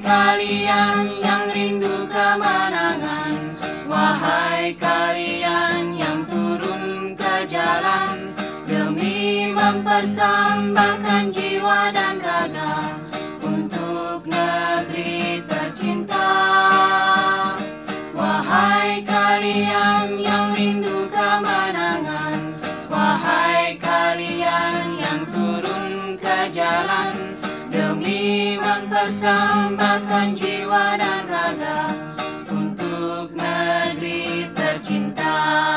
kalian yang rindu kemenangan, wahai kalian yang turun ke jalan demi mempersembahkan jiwa dan raga untuk negeri tercinta. Wahai kalian yang rindu kemenangan, wahai kalian yang turun ke jalan demi mempersembahkan jiwa dan raga untuk negeri tercinta.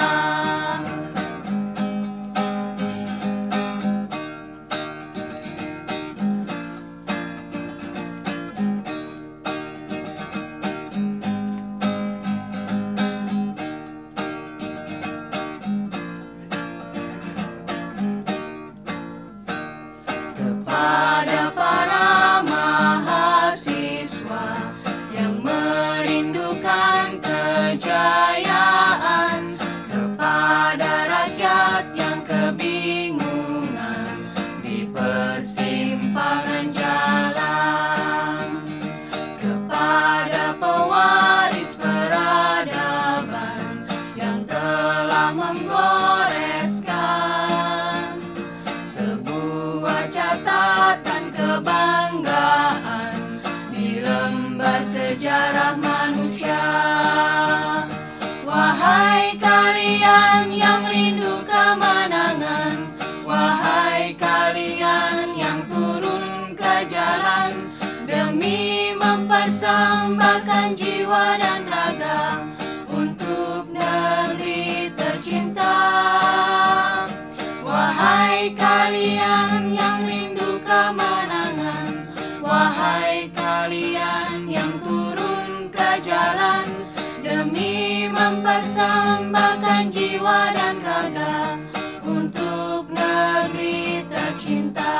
Kepada para mahasiswa yang merindukan kejayaan, kepada rakyat yang kebingungan di persimpangan jalan, kepada pewaris peradaban yang telah menggoreskan sebuah catatan kebanggaan di lembar sejarah manusia. Wahai kalian yang rindu kemenangan, wahai kalian yang turun ke jalan demi mempersembahkan jiwa dan raga untuk negeri tercinta. Wahai kalian yang rindu kemenangan, wahai kalian yang turun ke jalan demi mempersembahkan jiwa dan raga untuk negeri tercinta.